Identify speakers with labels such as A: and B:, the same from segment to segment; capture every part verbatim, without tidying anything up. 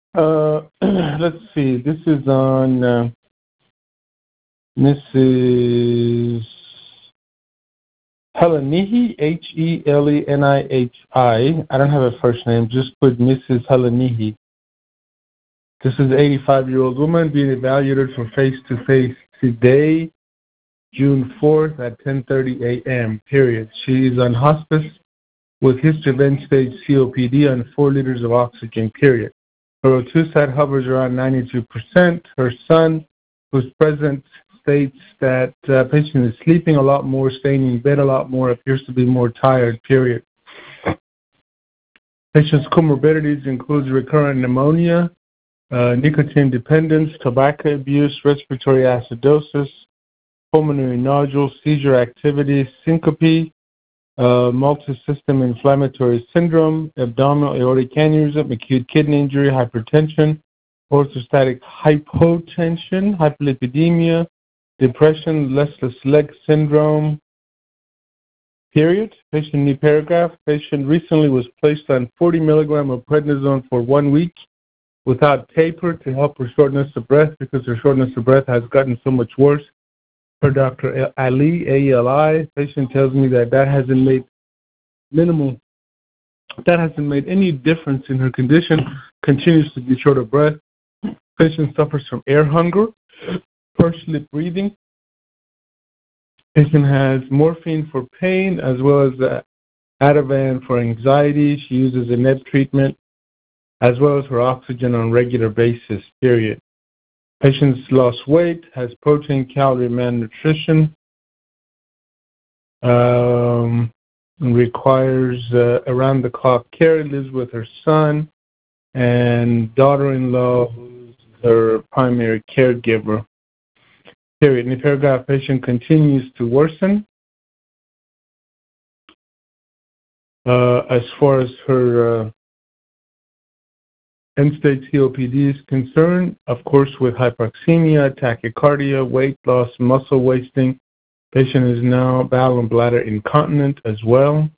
A: Uh, let's see. This is on uh, Missus Helenihi, H E L E N I H I. I don't have a first name. Just put Missus Helenihi. This is an eighty-five-year-old woman being evaluated for face-to-face today, June fourth at ten thirty a.m., period. She is on hospice with history of end-stage C O P D on four liters of oxygen, period. Her O two sat hovers around ninety-two percent. Her son, who's present, states that uh, patient is sleeping a lot more, staying in bed a lot more, appears to be more tired, period. Patient's comorbidities includes recurrent pneumonia, uh, nicotine dependence, tobacco abuse, respiratory acidosis, pulmonary nodules, seizure activity, syncope, uh, multi-system inflammatory syndrome, abdominal aortic aneurysm, acute kidney injury, hypertension, orthostatic hypotension, hyperlipidemia, depression, restless leg syndrome, period. Patient new paragraph. Patient recently was placed on forty milligrams of prednisone for one week without taper to help her shortness of breath because her shortness of breath has gotten so much worse. Per Doctor Ali, A L I, patient tells me that that hasn't made minimal, that hasn't made any difference in her condition, continues to be short of breath. Patient suffers from air hunger, pursed lip breathing. Patient has morphine for pain as well as uh, Ativan for anxiety. She uses a N E B treatment as well as her oxygen on a regular basis, period. Patient's lost weight, has protein, calorie malnutrition, um, requires uh, around-the-clock care, lives with her son and daughter-in-law, who's her primary caregiver. Period. In the paragraph, patient continues to worsen. Uh, as far as her uh, end-stage C O P D is concerned, of course, with hypoxemia, tachycardia, weight loss, muscle wasting. Patient is now bowel and bladder incontinent as well,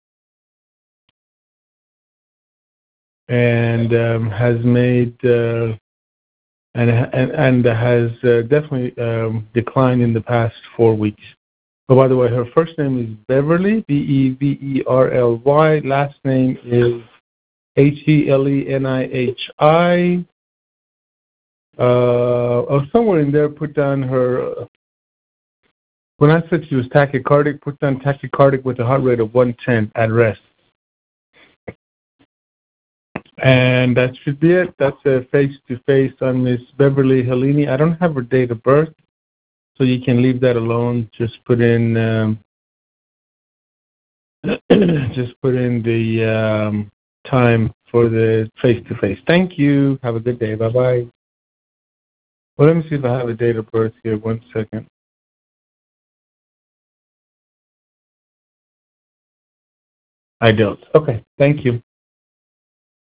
A: and um, has made uh, and, and and has uh, definitely um, declined in the past four weeks. Oh, by the way, her first name is Beverly, B E V E R L Y. Last name is H E L E N I H I. Uh, oh, somewhere in there, put down her. Uh, when I said she was tachycardic, put down tachycardic with a heart rate of one ten at rest. And that should be it. That's a face-to-face on Miss Beverly Helenihi. I don't have her date of birth, so you can leave that alone. Just put in, um, just put in the um, time for the face-to-face. Thank you. Have a good day. Bye-bye. Well, let me see if I have a date of birth here. One second. I don't. Okay. Thank you.